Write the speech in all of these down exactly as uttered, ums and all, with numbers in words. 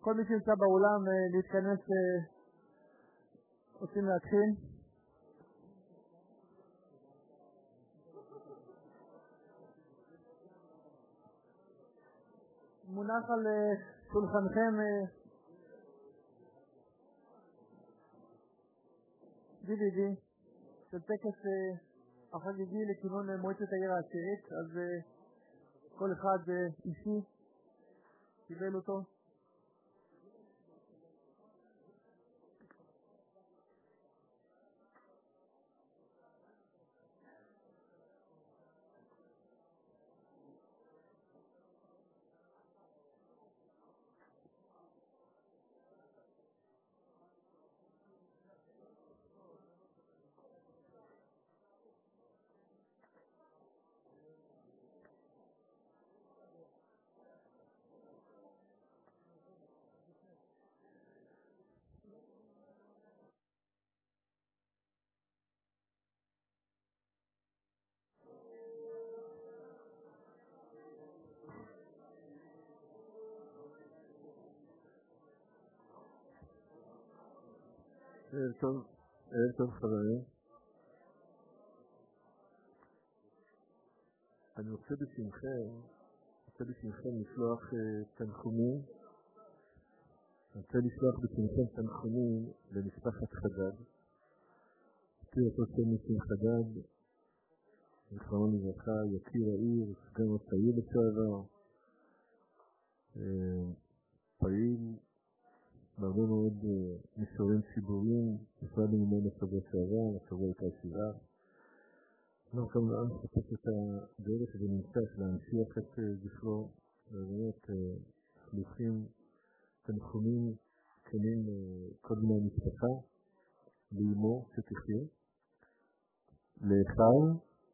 כל מי שנמצא באולם להתכנס, רוצים להתחיל. מונח על שולחנכם די וי די של טקס החגיגי לכינון מועצת העיר העשירית, אז כל אחד אישי קיבל אותו. ערב טוב, ערב טוב חברים. אני רוצה בשמכם, רוצה בשמכם לשלוח תנחומים, אני רוצה לשלוח בשמכם תנחומים למשפחת חדד. פיר אותו שמיסים חדד, זכרון לברכה, יקיר העיר, סגן הצעיר לשעבר, פעיל, בהרבה מאוד מישורים ציבוריים, בכלל ממנו שבוע שעבר, השבוע הייתה שבעה. אנחנו כמובן חפש את הדרך ונמצא להמשיך את זכרו, ובאמת חלופים, תנחומים כנים כל מיני משפחה, לאמו שתחיה, לאחד,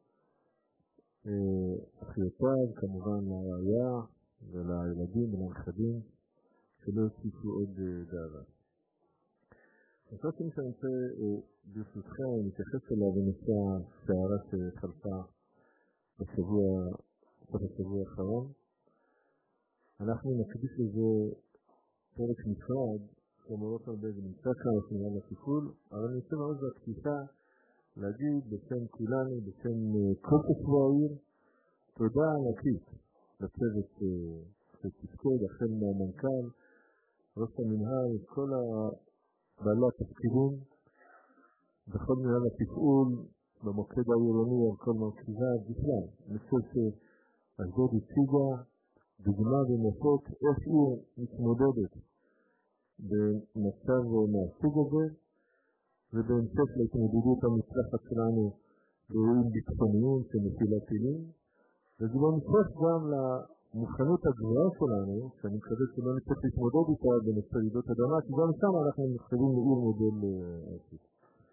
אחיותיו, כמובן לרעיה ולילדים ולנכדים, שלא יוסיפו עוד דאבה. נושא שאני רוצה ברשותכם להתייחס אליה בנושא הסערה שחלפה בשבוע, בשבוע האחרון. אנחנו נקדיש לזה פרק נפרד, שאומרות הרבה ונמצא כאן השנייה לטיפול, אבל אני רוצה מאוד בהקדישה להגיד בשם כולנו, בשם כל תושבי העיר, תודה ענקית לצוות שתפקוד, החל מהמנכ"ל, ראש המנהל, כל בעלי התפקידים, בכל מנהל התפעול, במוקד העירוני, על כל מרכיבה, בכלל. אני חושב שאשדוד הציגה דוגמה ומופת איך עיר מתמודדת במצב מהסוג הזה, ובהמשך להתמודדות המוצלחת שלנו באירועים ביטחוניים שמפעילת טילים, וזה בהמשך גם למוכנות הגבוהה שלנו, שאני מקווה שלא נצטרך להתמודד איתה בנושא רעידות אדמה, כי גם שם אנחנו נחשבים לעיר מודל ארצית.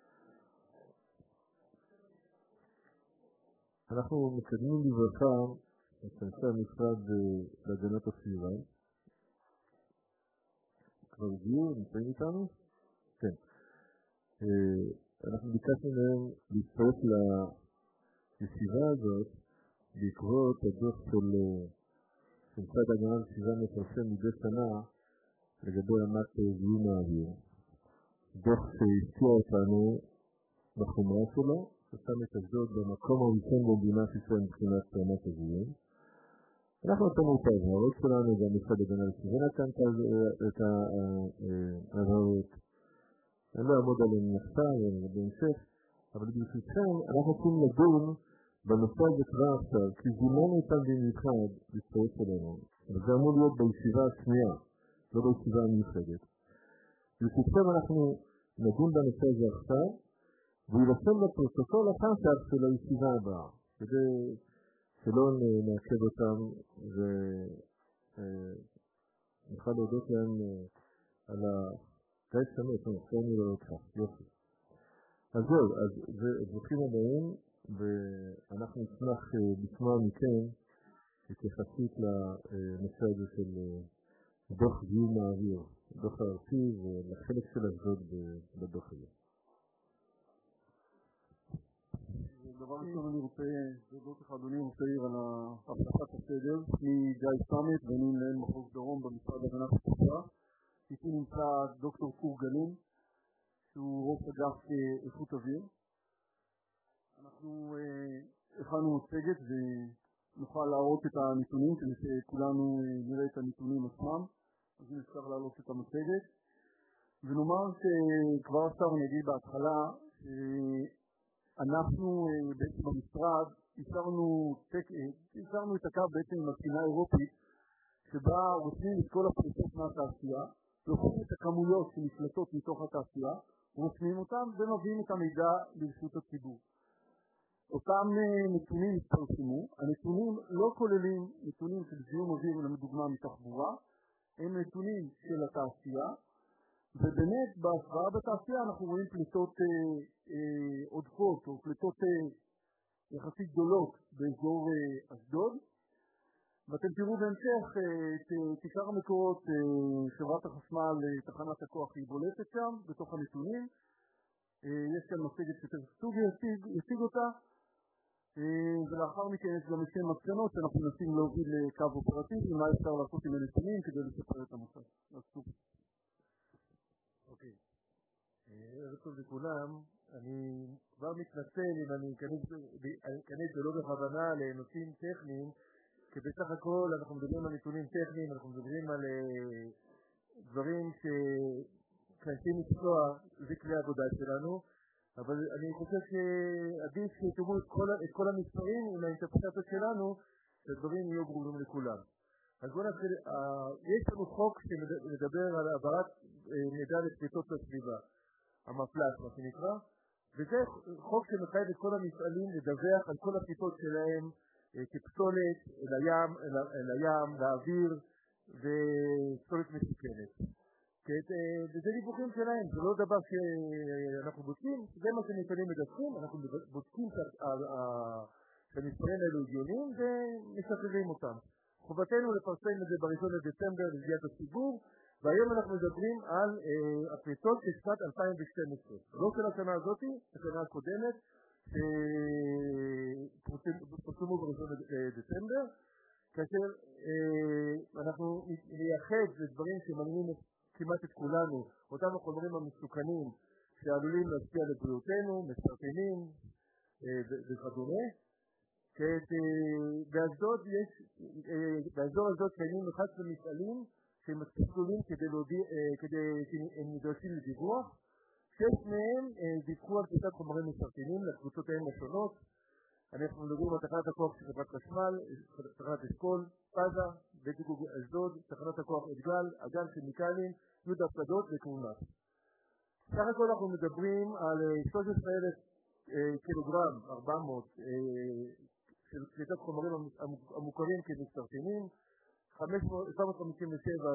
אנחנו מקדמים בברכה את אנשי המשרד להגנת הסביבה. כבר הגיעו, נמצאים איתנו? כן. אנחנו ביקשנו להם להצטרף לישיבה הזאת בעקבות הדוח של משרד ההגנת הסביבה מפרסם מדי שנה לגבי רמת זיהום האוויר. דוח שהשקיע אותנו בחומרה שלו, ששם את אשדוד במקום הראשון במדינת ישראל מבחינת רמת הזיהום. אנחנו נתנו את ההבהרות שלנו, גם משרד ההגנת הסביבה נתן את ההבהרות. אני לא אעמוד עליהם נחצה ובהמשך, אבל ברשותכם אנחנו רוצים לדון בנושא הזה כבר עכשיו, כי זימנו אותם במיוחד להצטרף אלינו, וזה אמור להיות בישיבה השנייה, לא בישיבה המיוחדת. ברשותכם אנחנו נדון בנושא הזה עכשיו, ויירשם לפרוטוקול אחר כך של הישיבה הבאה, כדי שלא נעכב אותם ונוכל להודות להם על די שנות, עכשיו נראה אותך, יופי. אז זהו, אז ברוכים הבאים, ואנחנו נשמח לשמוע מכם התייחסות לנושא הזה של דוח זיהום האוויר, דוח הארצי ולחלק של אשדוד בדוח הזה. דבר ראשון אני רוצה להודות לך אדוני ראש העיר על הפסקת הסדר. אני גיא סמט ואני מנהל מחוז דרום במשרד להגנת הסביבה. איתי נמצא דוקטור צור גלין, שהוא ראש אגף איכות אוויר. אנחנו הכנו מצגת ונוכל להראות את הנתונים, כדי שכולנו נראה את הנתונים עצמם. אז נצטרך להעלות את המצגת. ונאמר שכבר עכשיו אני אגיד בהתחלה, שאנחנו בעצם במשרד אישרנו את הקו בעצם עם התקינה האירופית, שבה רושמים את כל הפליטות מהתעשייה, לוקחים את הכמויות שנפלטות מתוך התעשייה, רושמים אותם ומביאים את המידע לרשות הציבור. אותם נתונים התפרסמו, הנתונים לא כוללים נתונים של זיהום אוויר לדוגמה מתחבורה, הם נתונים של התעשייה, ובאמת בהשוואה בתעשייה אנחנו רואים פליטות אה, אה, עודפות או פליטות אה, יחסית גדולות באזור אה, אשדוד, ואתם תראו בהמשך אה, את עיקר המקורות, אה, חברת החשמל, אה, תחנת הכוח היא בולטת שם בתוך הנתונים. אה, יש כאן מצגת שתכף סוגי יציג, יציג אותה, אה, ולאחר מכן יש גם שתי מסקנות שאנחנו מנסים להוביל לקו אופרטיבי, מה אפשר לעשות עם הנתונים כדי לשפר את המצב. אז סוגי. אוקיי. ערב טוב לכולם. אני כבר מתנצל אם אני אכנס שלא בכוונה לנושאים טכניים, כי בסך הכל אנחנו מדברים על נתונים טכניים, אנחנו מדברים על דברים שכנסים מקצוע, זה כלי העבודה שלנו, אבל אני חושב שעדיף שתראו את כל, את כל המספרים עם האינטרפרטציות שלנו, שהדברים יהיו ברורים לכולם. אז בואו נתחיל, יש לנו חוק שמדבר על העברת מידע לפליטות לסביבה, המפלט, מה שנקרא, וזה חוק שמחייב את כל המפעלים לדווח על כל הפליטות שלהם כפסולת אל הים, אל הים, לאוויר ופסולת מסוכנת. וזה דיווחים שלהם, זה לא דבר שאנחנו בודקים, זה מה שמפעלים מדווחים, אנחנו בודקים שהמספרים האלו הגיוניים ומשחררים אותם. חובתנו לפרסם את זה בראשון לדצמבר לידיעת הציבור, והיום אנחנו מדברים על אה, הפליטות של שנת אלפיים ושתים עשרה. לא של השנה הזאת, השנה הקודמת, שפורסמו בראשון לדצמבר, כאשר אה, אנחנו נייחד לדברים שמעניינים כמעט את כולנו, אותם החומרים המסוכנים שעלולים להשפיע על בריאותנו, מסרטנים אה, וכדומה. באשדוד יש, באזור הזאת קיימים אחד של מפעלים שהם מסוגלים כדי להודיע, כדי שהם נדרשים לדיווח, שש מהם דיווחו על פליטת חומרים מסרטנים לקבוצותיהם השונות. אנחנו מדברים על תחנת הכוח של חברת חשמל, תחנת אשכול, פאזה, בית זיקוק אשדוד, תחנת הכוח אתגל, אגן כימיקלים, יהודה שדות וקרונט. סך הכל אנחנו מדברים על שלושה עשר אלף קילוגרם, ארבע מאות, של פליטת חומרים המוכרים כמסרטנים, חמש מאות חמישים ושבע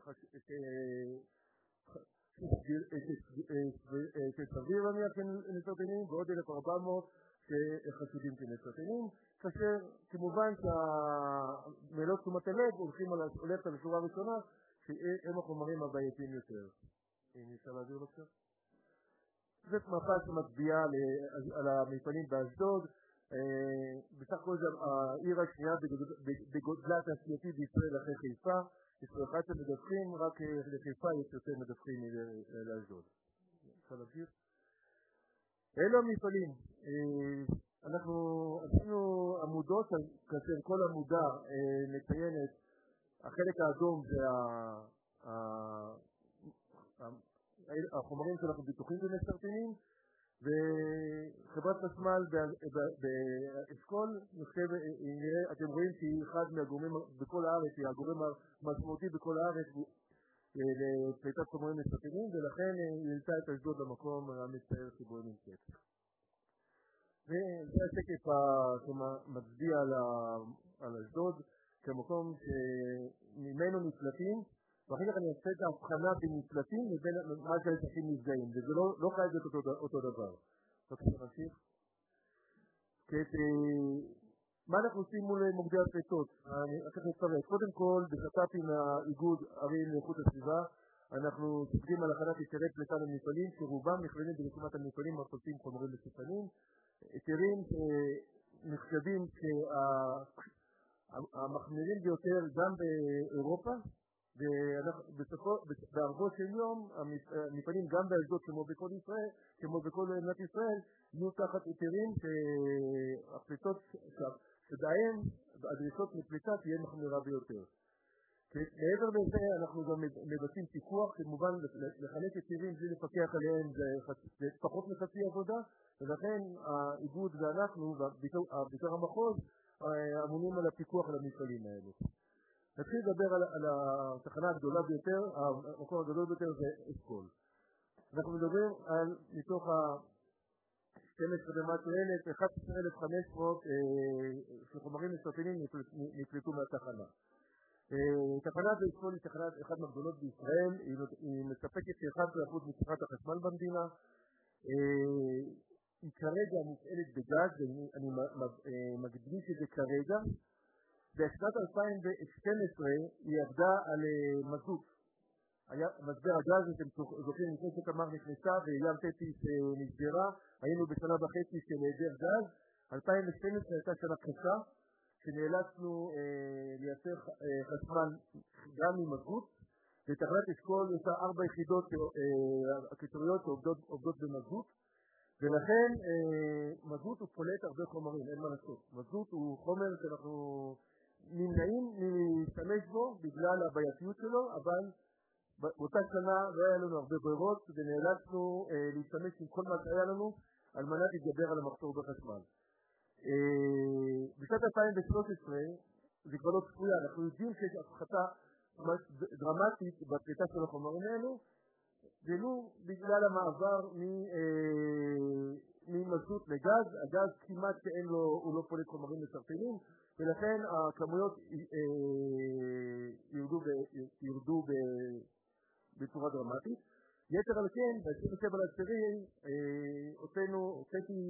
שסביר להניח כמסרטנים, ועוד אלף וארבע מאות שחשודים כמסרטנים, כאשר כמובן שהמלות תשומת הלב הולכת על השורה הראשונה, שהם החומרים הבעייתיים יותר. אם אפשר להעביר בבקשה? זאת מפה שמצביעה על המפעלים באשדוד. בסך הכל זה העיר השנייה בגודלה התעשייתי בישראל אחרי חיפה. יש אחד שמדווחים, רק לחיפה יש יותר מדווחים לאשדוד. אפשר להמשיך? אלו המפעלים. אנחנו עשינו עמודות, כאשר כל עמודה מציינת, החלק האדום זה החומרים שאנחנו בטוחים במסרטנים, וחברת חשמל באשכול, אתם רואים שהיא אחד מהגורמים בכל הארץ, היא הגורם המשמעותי בכל הארץ לפליטת חומרים מסרטנים, ולכן היא העלתה את אשדוד למקום המצער שבו היא נמצאת. וזה השקף שמצביע על אשדוד כמקום שממנו נפלטים, ואחר כך אני אעשה את ההבחנה בין נפלטים לבין מה שהאזרחים נפגעים, וזה לא, לא חייב להיות אותו, אותו דבר. בבקשה נמשיך. מה אנחנו עושים מול מוקדי הפליטות? אני אקח לפרט. קודם כל, בשת"פ עם האיגוד ערים לאיכות הסביבה, אנחנו סוגרים על הכנת היתרי פליטה למפעלים, שרובם נכללים ברשימת המפעלים הפולטים חומרים מסוכנים. היתרים שנחשבים שהמחמירים ביותר גם באירופה, ובערבו של יום המפעלים גם באשדוד כמו בכל ישראל, כמו בכל מדינת ישראל, יהיו תחת היתרים שהפליטות שבהם הדרישות לפליטה תהיה מחמירה ביותר. מעבר לזה אנחנו גם מבצעים פיקוח, כמובן לחלק היתרים בלי לפקח עליהם זה פחות מחצי עבודה, ולכן האיגוד ואנחנו, בעיקר המחוז, אמונים על הפיקוח על המפעלים האלה. נתחיל לדבר על, על התחנה הגדולה ביותר, המקום הגדול ביותר זה אשכול. אנחנו מדברים על מתוך ה-שנים עשר ומשהו אלף, אחת עשרה אלף וחמש מאות של חומרים מסרטנים נפלטו מהתחנה. תחנת אשכול היא תחנת אחת מהגדולות בישראל, היא, היא מספקת כ-אחד עשר אחוז מצריכת החשמל במדינה, היא כרגע מופעלת בגז, ואני מקדיש את זה כרגע. בשנת אלפיים ושתים עשרה היא עבדה על מזוט. היה משבר הגז, אתם זוכרים, לפני שתמר נכנסה וים תטיס נסגרה, היינו בשנה וחצי של היעדר גז. אלפיים ושתים עשרה הייתה שנה קשה, שנאלצנו אה, לייצר אה, חשמל גם ממזוט, ותחנת אשכול יש ארבע יחידות אה, הקיטוריות שעובדות במזוט, ולכן אה, מזוט הוא פולט הרבה חומרים, אין מה לעשות. מזוט הוא חומר שאנחנו נמנעים להשתמש בו בגלל הבעייתיות שלו, אבל באותה שנה לא היה לנו הרבה ברירות, ונאלצנו אה, להשתמש עם כל מה שהיה לנו על מנת להתגבר על המחסור בחשמל. אה, בשנת אלפיים ושלוש עשרה זה כבר לא צפויה, אנחנו יודעים שיש הפחתה דרמטית בפליטה של החומרים האלו, ולו בגלל המעבר ממזוט לגז. הגז כמעט שאין לו, הוא לא פולט חומרים מסרטנים, ולכן הכמויות ירדו, ירדו בצורה דרמטית. יתר על כן, ב-עשרים ושבעה לעשירי הוצאנו, הוצאתי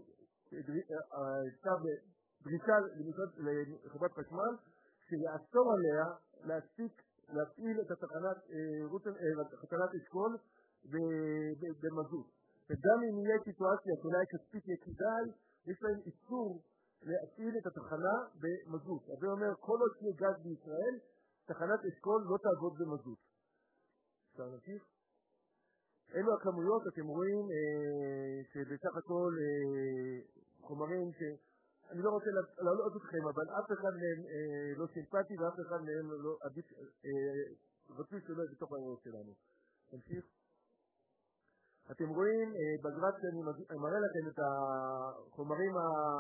דרישה לחברת חשמל שיאסור עליה להפסיק להפעיל את התחנת תחנת אשכול במזוט. וגם אם יהיה סיטואציה שאולי כספית יהיה כדאי, יש להם איסור להפעיל את התחנה במזוט. אז זה אומר, כל עוד שיהיה גז בישראל, תחנת אשכול לא תעבוד במזוט. אפשר להמשיך? אלו הכמויות, אתם רואים שבסך הכל חומרים ש... אני לא רוצה להעלות אתכם, אבל אף אחד מהם לא סימפטי ואף אחד מהם לא עדיף, רצוי שלא בתוך האירוע שלנו. תמשיך. אתם רואים בגרף שאני מראה לכם את החומרים,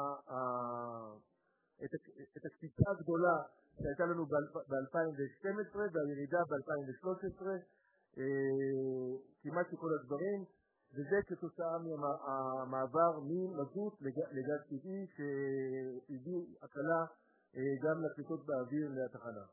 את הקפיצה הגדולה שהייתה לנו ב-אלפיים ושתים עשרה והירידה ב-אלפיים ושלוש עשרה, כמעט שכל הדברים, וזה כתוצאה מהמעבר ממזוט לגז טבעי שהביא הקלה גם לפליטות באוויר מהתחנה.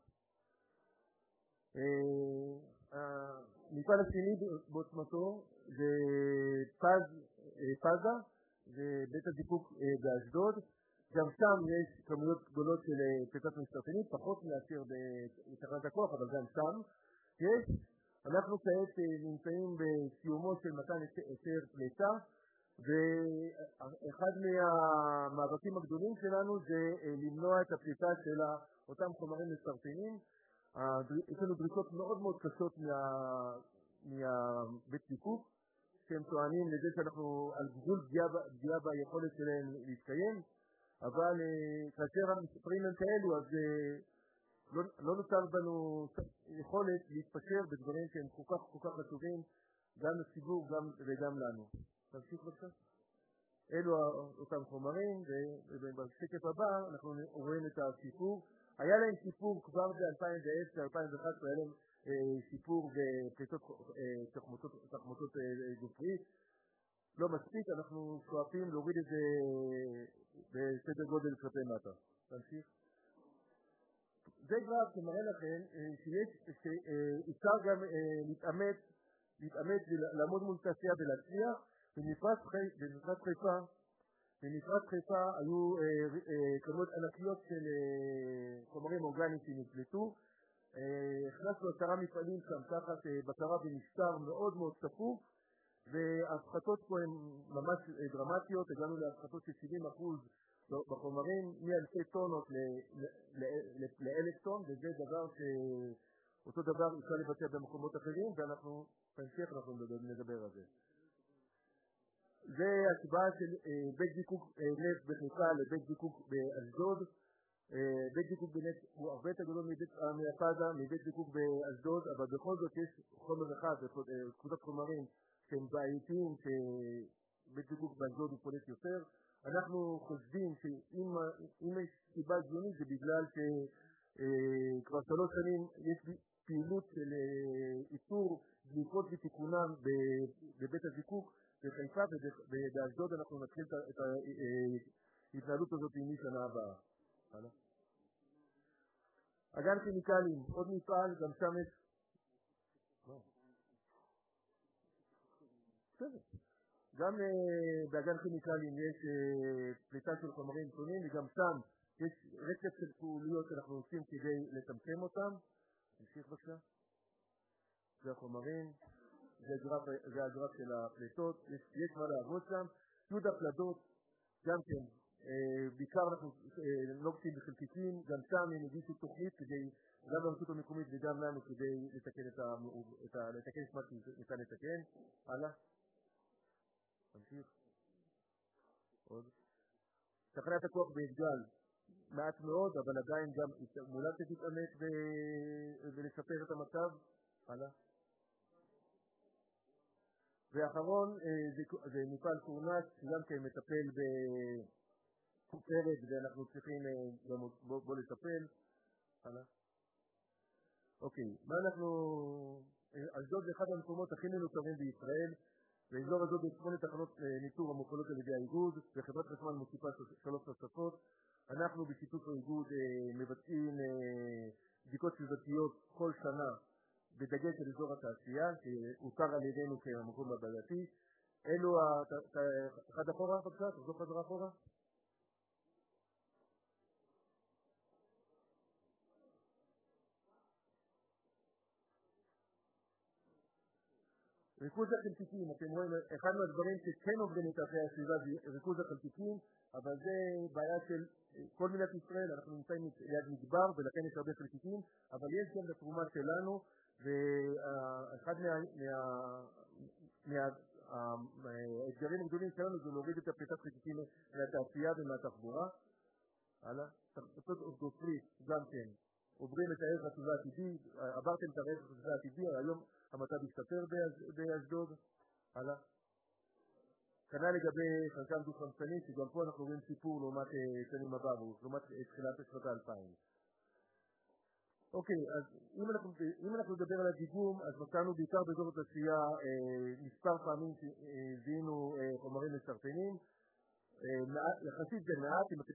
המפעל השני בעוצמתו זה פז, פזה, זה בית הזיקוק באשדוד. גם שם יש כמויות גדולות של פליטת מסרטנים, פחות מאשר בתחנת הכוח, אבל גם שם יש. אנחנו כעת נמצאים בסיומו של מתן היתר פליטה, ואחד מהמאבקים הגדולים שלנו זה למנוע את הפליטה של אותם חומרים מסרטנים. יש לנו דרישות מאוד מאוד קשות מהבית זיקוק, שהם טוענים לזה שאנחנו על גבול פגיעה ביכולת שלהם להתקיים, אבל כאשר המספרים הם כאלו, אז לא, לא נוצר בנו יכולת להתפשר בדברים שהם כל כך כל כך חשובים גם לציבור גם, וגם לנו. תמשיך בבקשה. אלו אותם חומרים, ובשקף הבא אנחנו רואים את השיפור. היה להם שיפור כבר ב-אלפיים ועשר אלפיים ואחת עשרה, היה להם אה, שיפור בפליטות אה, תחמוצות, תחמוצות אה, גופרית. לא מספיק, אנחנו שואפים להוריד את זה בסדר גודל כלפי מטה. תמשיך. זה גרף שמראה לכם שיש, שאפשר גם להתאמץ, להתאמץ ולעמוד מול תעשייה ולהצליח. במפרץ חיפה, במפרץ חיפה היו כמות ענקיות של חומרים אורגניים שנפלטו. הכנסנו עשרה מפעלים שם תחת בקרה במשטר מאוד מאוד צפוף, וההפחתות פה הן ממש דרמטיות. הגענו להפחתות של שבעים אחוז בחומרים, מאלפי טונות לאלף טון, וזה דבר אותו דבר אפשר לבצע במקומות אחרים, ואנחנו בהמשך אנחנו נדבר על זה. זה השוואה של בית זיקוק נפט בחיפה לבית זיקוק באשדוד. בית זיקוק בנפט הוא הרבה יותר גדול מהפאזה, מבית זיקוק באשדוד, אבל בכל זאת יש חומר אחד, קבוצת חומרים שהם בעייתיים, שבית זיקוק באשדוד הוא פולט יותר. אנחנו חושבים שאם יש סיבה הגיונית זה בגלל שכבר שלוש שנים יש פעילות של איתור דליפות ותיקונם בבית הזיקוק בחיפה, ובאשדוד אנחנו נתחיל את ההתנהלות הזאת עם משנה הבאה. אגן כימיקלים, עוד מפעל, גם שם יש... גם באגן כימיקלים יש פליטה של חומרים שונים, וגם שם יש רצף של פעוליות שאנחנו עושים כדי לצמצם אותם. נמשיך בבקשה. זה החומרים, זה הגרף, זה הגרף של הפליטות, יש, יש מה לעבוד שם. יוד הפלדות, גם כן, בעיקר אנחנו נוקטים בחלקיקים, גם שם הם הגישו תוכנית כדי, גם ברשות המקומית וגם לנו כדי לתקן את ה... את ה... לתקן את מה שניתן לתקן. הלאה. נמשיך. עוד. תחנת הכוח באתגל, מעט מאוד, אבל עדיין גם מולד שתתעמק ו... ולשפר את המצב. הלאה. ואחרון, זה, זה מפעל קורנס, שגם כן מטפל בכותרת, ואנחנו צריכים בוא, בוא לטפל. הלאה. אוקיי, מה אנחנו... אשדוד זה אחד המקומות הכי מנוטרים בישראל, באזור הזאת יש שמונה תחנות ניטור המופעלות על ידי האיגוד, וחברת חשמל מוסיפה שלוש נוספות. אנחנו בשיתוף האיגוד מבצעים בדיקות סביבתיות כל שנה, בדגש על אזור התעשייה, שהותר על ידינו כמקום הבעייתי. אלו, אחד אחורה, בבקשה, תחזור חזרה אחורה. ריכוז החלקיקים, אתם רואים, אחד מהדברים שכן עוברים את אחרי הסביבה זה ריכוז החלקיקים, אבל זה בעיה של כל מדינת ישראל, אנחנו נמצאים ליד מדבר ולכן יש הרבה חלקיקים, אבל יש גם לתרומה שלנו, ואחד מהאתגרים הגדולים שלנו זה להוריד את הפליטת חלקיקים מהתעשייה ומהתחבורה. הלאה, תחתות אופטופריס גם כן, עוברים את הערך הסביבה העתידי, עברתם את הערך הסביבה העתידי, היום המצב ישתפר באשדוד. הלאה. כנ"ל לגבי חלקם דו-חמצני, שגם פה אנחנו רואים סיפור לעומת שנים עברו, לעומת תחילת שנות האלפיים. אוקיי, אז אם אנחנו, אם אנחנו נדבר על הדיגום, אז מצאנו בעיקר באזור התעשייה מספר פעמים שזיהינו חומרים מסרטנים, יחסית זה מעט, אם אתם